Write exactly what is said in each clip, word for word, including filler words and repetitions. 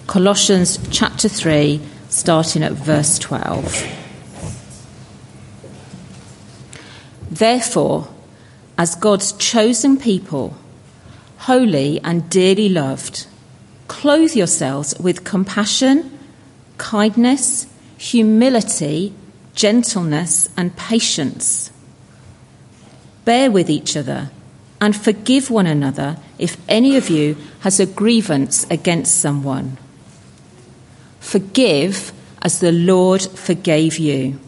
Colossians chapter three, starting at verse twelve. Therefore, as God's chosen people, holy and dearly loved, clothe yourselves with compassion, kindness, humility, gentleness, and patience. Bear with each other and forgive one another if any of you has a grievance against someone. Forgive as the Lord forgave you.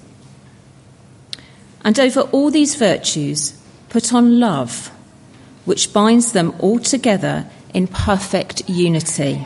And over all these virtues, put on love, which binds them all together in perfect unity.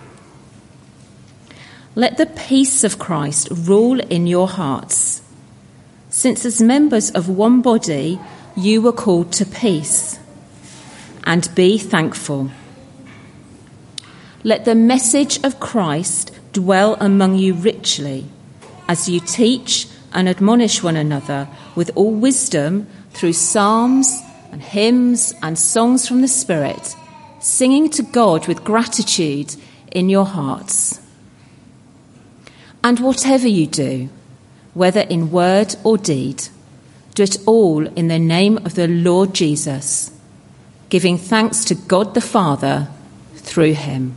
Let the peace of Christ rule in your hearts, since as members of one body you were called to peace, and be thankful. Let the message of Christ dwell among you richly, as you teach and admonish one another with all wisdom through psalms and hymns and songs from the Spirit, singing to God with gratitude in your hearts. And whatever you do, whether in word or deed, do it all in the name of the Lord Jesus, giving thanks to God the Father through him.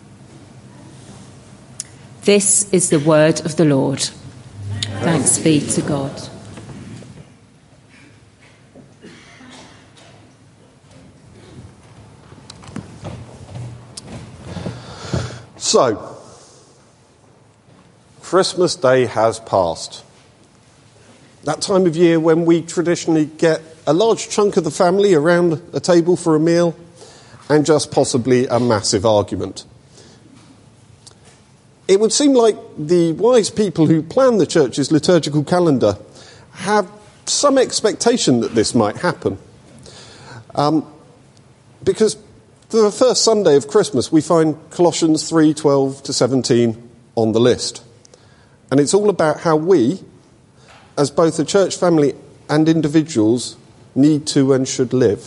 This is the word of the Lord. Thanks be to God. So, Christmas Day has passed. That time of year when we traditionally get a large chunk of the family around a table for a meal and just possibly a massive argument. It would seem like the wise people who plan the church's liturgical calendar have some expectation that this might happen. Um, because for the first Sunday of Christmas, we find Colossians three, twelve to seventeen on the list. And it's all about how we, as both a church family and individuals, need to and should live.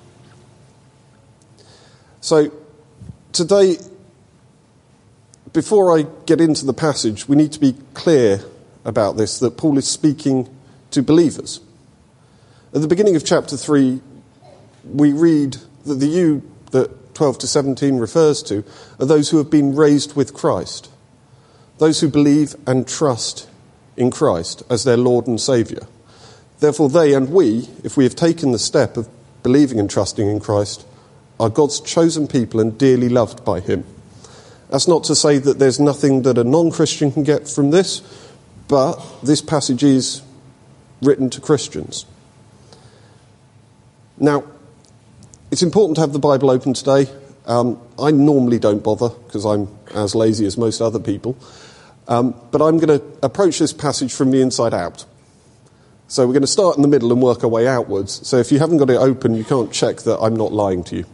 So, today, before I get into the passage, we need to be clear about this, that Paul is speaking to believers. At the beginning of chapter three, we read that the you that twelve to seventeen refers to are those who have been raised with Christ, those who believe and trust in Christ as their Lord and Saviour. Therefore, they and we, if we have taken the step of believing and trusting in Christ, are God's chosen people and dearly loved by him. That's not to say that there's nothing that a non-Christian can get from this, but this passage is written to Christians. Now, it's important to have the Bible open today. Um, I normally don't bother because I'm as lazy as most other people. Um, but I'm going to approach this passage from the inside out. So we're going to start in the middle and work our way outwards. So if you haven't got it open, you can't check that I'm not lying to you.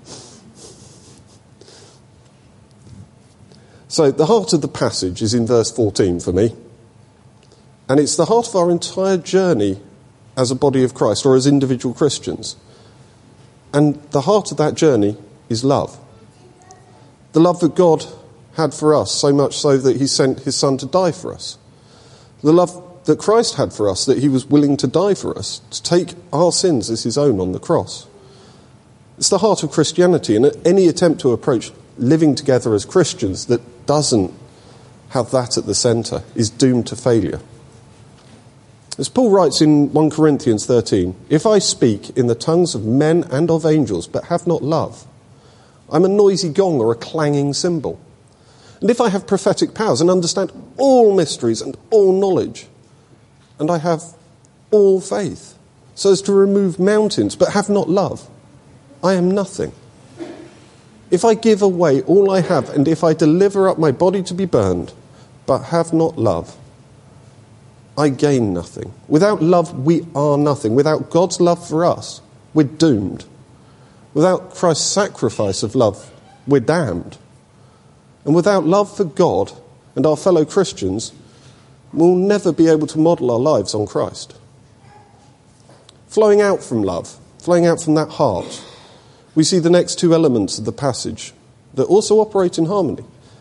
So the heart of the passage is in verse fourteen for me. And it's the heart of our entire journey as a body of Christ or as individual Christians. And the heart of that journey is love. The love that God had for us, so much so that he sent his son to die for us. The love that Christ had for us, that he was willing to die for us, to take our sins as his own on the cross. It's the heart of Christianity, and any attempt to approach living together as Christians that doesn't have that at the centre is doomed to failure. As Paul writes in First Corinthians thirteen, if I speak in the tongues of men and of angels but have not love, I'm a noisy gong or a clanging cymbal. And if I have prophetic powers and understand all mysteries and all knowledge, and I have all faith, so as to remove mountains, but have not love, I am nothing. If I give away all I have, and if I deliver up my body to be burned, but have not love, I gain nothing. Without love, we are nothing. Without God's love for us, we're doomed. Without Christ's sacrifice of love, we're damned. And without love for God and our fellow Christians, we'll never be able to model our lives on Christ. Flowing out from love, flowing out from that heart, we see the next two elements of the passage that also operate in harmony.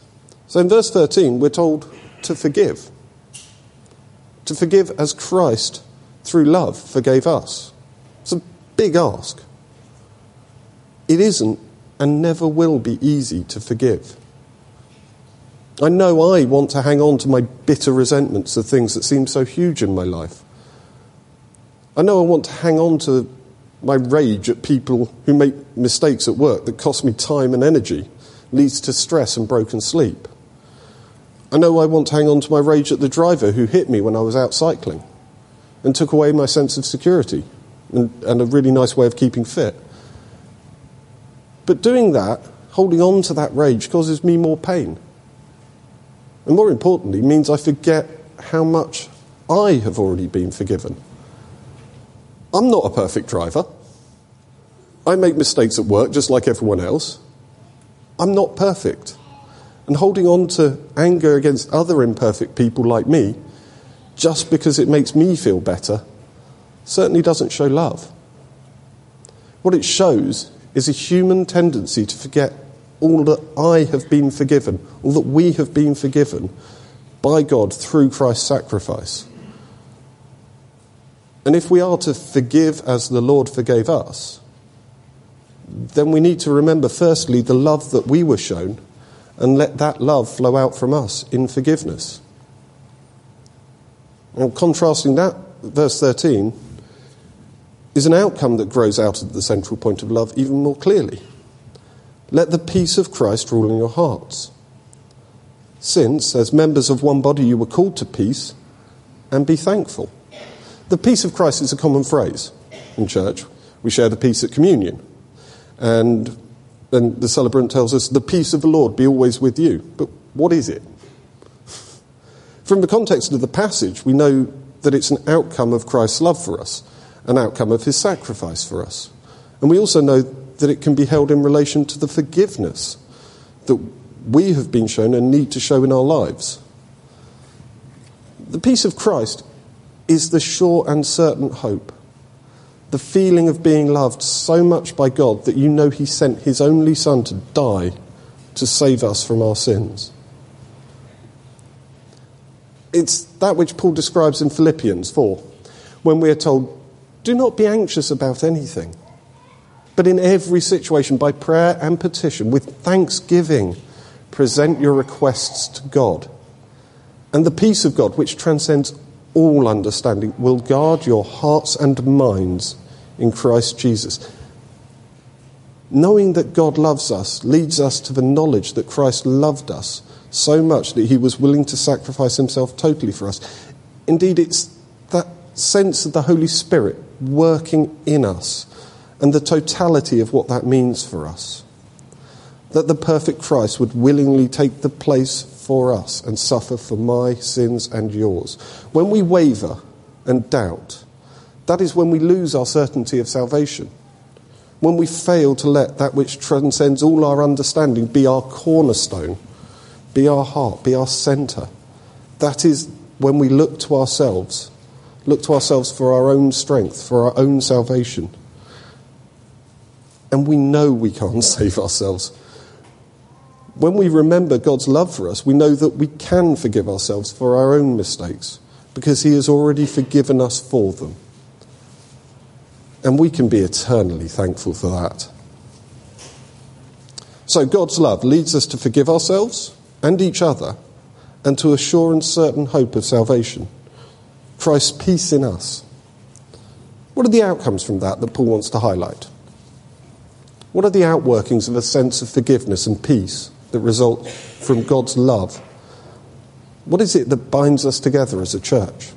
So in verse thirteen, we're told to forgive. To forgive as Christ, through love, forgave us. It's a big ask. It isn't and never will be easy to forgive. I know I want to hang on to my bitter resentments of things that seem so huge in my life. I know I want to hang on to my rage at people who make mistakes at work that cost me time and energy, leads to stress and broken sleep. I know I want to hang on to my rage at the driver who hit me when I was out cycling and took away my sense of security and, and a really nice way of keeping fit. But doing that, holding on to that rage, causes me more pain. And more importantly, means I forget how much I have already been forgiven. I'm not a perfect driver. I make mistakes at work just like everyone else. I'm not perfect. And holding on to anger against other imperfect people like me, just because it makes me feel better, certainly doesn't show love. What it shows is a human tendency to forget all that I have been forgiven, all that we have been forgiven by God through Christ's sacrifice. And if we are to forgive as the Lord forgave us, then we need to remember firstly the love that we were shown and let that love flow out from us in forgiveness. And contrasting that, verse thirteen, is an outcome that grows out of the central point of love even more clearly. Let the peace of Christ rule in your hearts. Since, as members of one body, you were called to peace, and be thankful. The peace of Christ is a common phrase in church. We share the peace at communion. And then the celebrant tells us, the peace of the Lord be always with you. But what is it? From the context of the passage, we know that it's an outcome of Christ's love for us, an outcome of his sacrifice for us. And we also know that it can be held in relation to the forgiveness that we have been shown and need to show in our lives. The peace of Christ is the sure and certain hope, the feeling of being loved so much by God that you know he sent his only Son to die to save us from our sins. It's that which Paul describes in Philippians four, when we are told, do not be anxious about anything, but in every situation, by prayer and petition, with thanksgiving, present your requests to God. And the peace of God, which transcends all understanding, will guard your hearts and minds in Christ Jesus. Knowing that God loves us leads us to the knowledge that Christ loved us so much that he was willing to sacrifice himself totally for us. Indeed, it's that sense of the Holy Spirit working in us and the totality of what that means for us. That the perfect Christ would willingly take the place for us and suffer for my sins and yours. When we waver and doubt, that is when we lose our certainty of salvation. When we fail to let that which transcends all our understanding be our cornerstone, be our heart, be our centre. That is when we look to ourselves, look to ourselves for our own strength, for our own salvation. And we know we can't save ourselves. When we remember God's love for us, we know that we can forgive ourselves for our own mistakes because he has already forgiven us for them. And we can be eternally thankful for that. So God's love leads us to forgive ourselves and each other and to a sure and certain hope of salvation. Christ's peace in us. What are the outcomes from that that Paul wants to highlight? What are the outworkings of a sense of forgiveness and peace that result from God's love? What is it that binds us together as a church?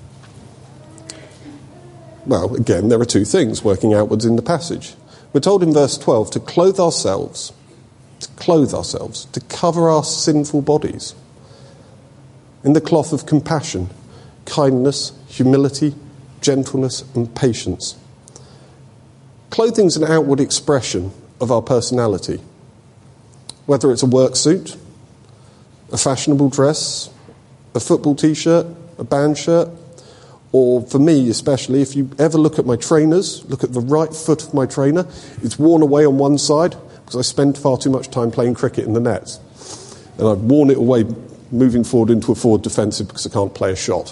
Well, again, there are two things working outwards in the passage. We're told in verse twelve to clothe ourselves, to clothe ourselves, to cover our sinful bodies in the cloth of compassion, kindness, humility, gentleness, and patience. Clothing is an outward expression of our personality. Whether it's a work suit, a fashionable dress, a football t-shirt, a band shirt, or for me especially, if you ever look at my trainers, look at the right foot of my trainer, it's worn away on one side because I spend far too much time playing cricket in the nets. And I've worn it away moving forward into a forward defensive because I can't play a shot.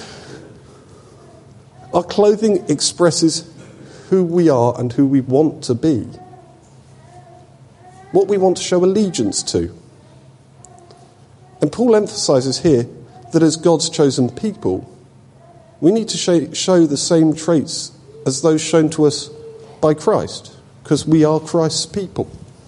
Our clothing expresses who we are and who we want to be. What we want to show allegiance to. And Paul emphasises here that as God's chosen people, we need to show, show the same traits as those shown to us by Christ, because we are Christ's people.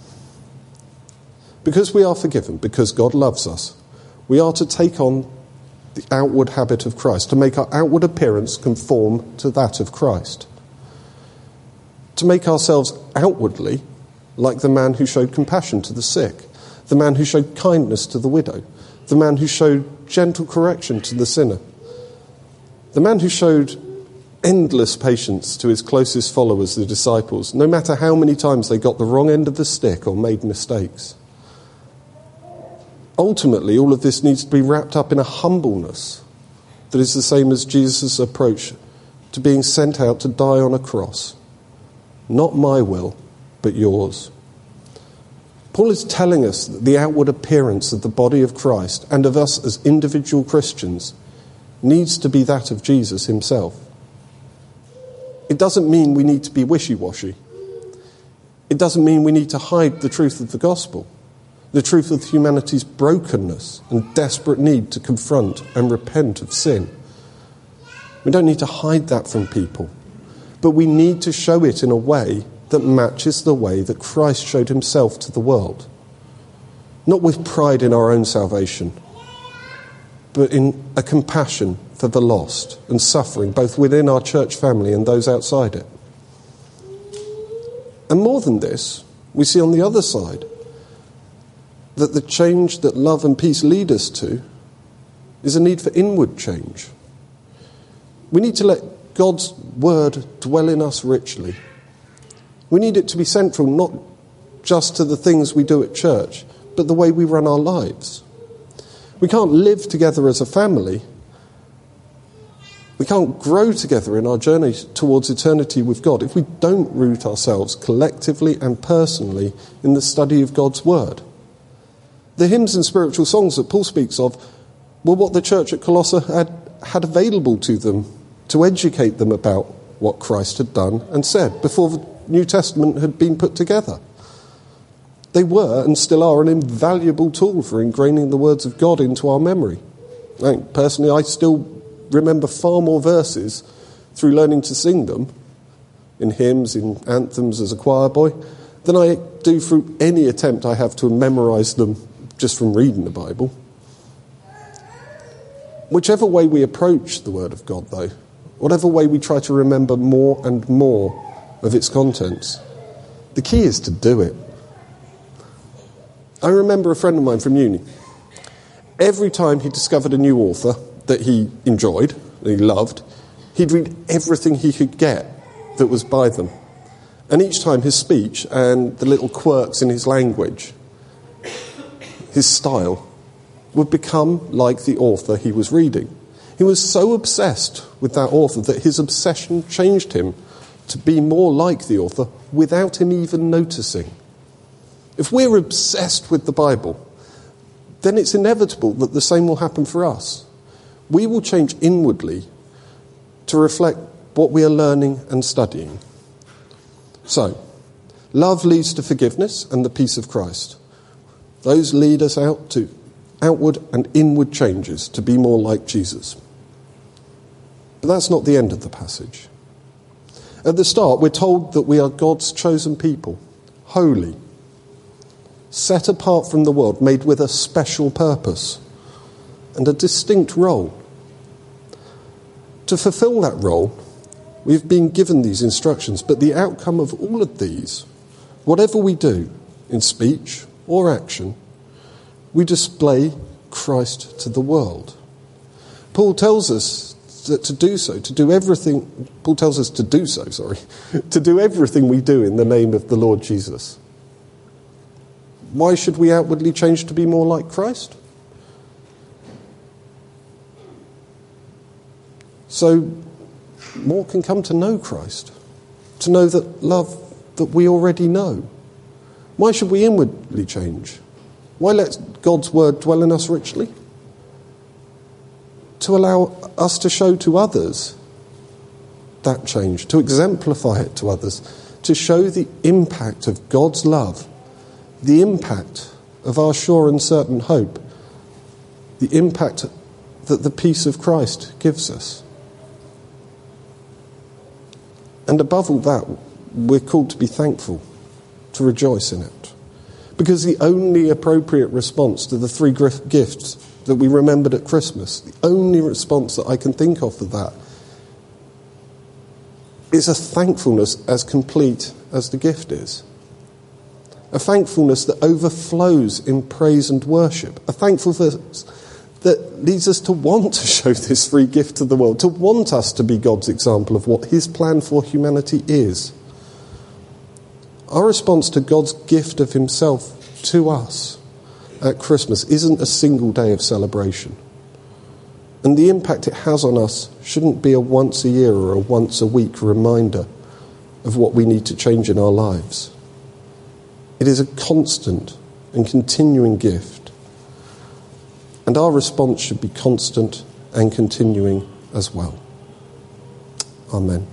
Because we are forgiven, because God loves us, we are to take on the outward habit of Christ, to make our outward appearance conform to that of Christ. To make ourselves outwardly like the man who showed compassion to the sick, the man who showed kindness to the widow, the man who showed gentle correction to the sinner, the man who showed endless patience to his closest followers, the disciples, no matter how many times they got the wrong end of the stick or made mistakes. Ultimately, all of this needs to be wrapped up in a humbleness that is the same as Jesus' approach to being sent out to die on a cross. Not my will, but yours. Paul is telling us that the outward appearance of the body of Christ and of us as individual Christians needs to be that of Jesus himself. It doesn't mean we need to be wishy-washy. It doesn't mean we need to hide the truth of the gospel, the truth of humanity's brokenness and desperate need to confront and repent of sin. We don't need to hide that from people, but we need to show it in a way that matches the way that Christ showed himself to the world. Not with pride in our own salvation, but in a compassion for the lost and suffering, both within our church family and those outside it. And more than this, we see on the other side that the change that love and peace lead us to is a need for inward change. We need to let God's word dwell in us richly. We need it to be central not just to the things we do at church, but the way we run our lives. We can't live together as a family. We can't grow together in our journey towards eternity with God if we don't root ourselves collectively and personally in the study of God's word. The hymns and spiritual songs that Paul speaks of were what the church at Colossae had, had available to them to educate them about what Christ had done and said before the New Testament had been put together. They were and still are an invaluable tool for ingraining the words of God into our memory. I, personally, I still remember far more verses through learning to sing them in hymns, in anthems as a choir boy, than I do through any attempt I have to memorise them just from reading the Bible. Whichever way we approach the Word of God, though, whatever way we try to remember more and more of its contents, the key is to do it. I remember a friend of mine from uni. Every time he discovered a new author that he enjoyed, that he loved, he'd read everything he could get that was by them. And each time his speech and the little quirks in his language, his style, would become like the author he was reading. He was so obsessed with that author that his obsession changed him to be more like the author without him even noticing. If we're obsessed with the Bible, then it's inevitable that the same will happen for us. We will change inwardly to reflect what we are learning and studying. So, love leads to forgiveness and the peace of Christ. Those lead us out to outward and inward changes to be more like Jesus. But that's not the end of the passage. At the start, we're told that we are God's chosen people, holy, set apart from the world, made with a special purpose and a distinct role. To fulfill that role, we've been given these instructions, but the outcome of all of these, whatever we do in speech or action, we display Christ to the world. Paul tells us that to do so, to do everything, Paul tells us to do so, sorry, to do everything we do in the name of the Lord Jesus. Why should we outwardly change to be more like Christ? So more can come to know Christ, to know that love that we already know. Why should we inwardly change? Why let God's word dwell in us richly? To allow us to show to others that change, to exemplify it to others, to show the impact of God's love, the impact of our sure and certain hope, the impact that the peace of Christ gives us. And above all that, we're called to be thankful, to rejoice in it. Because the only appropriate response to the three gifts that we remembered at Christmas, the only response that I can think of for that, is a thankfulness as complete as the gift is. A thankfulness that overflows in praise and worship. A thankfulness that leads us to want to show this free gift to the world, to want us to be God's example of what his plan for humanity is. Our response to God's gift of himself to us at Christmas isn't a single day of celebration. And the impact it has on us shouldn't be a once a year or a once a week reminder of what we need to change in our lives. It is a constant and continuing gift. And our response should be constant and continuing as well. Amen.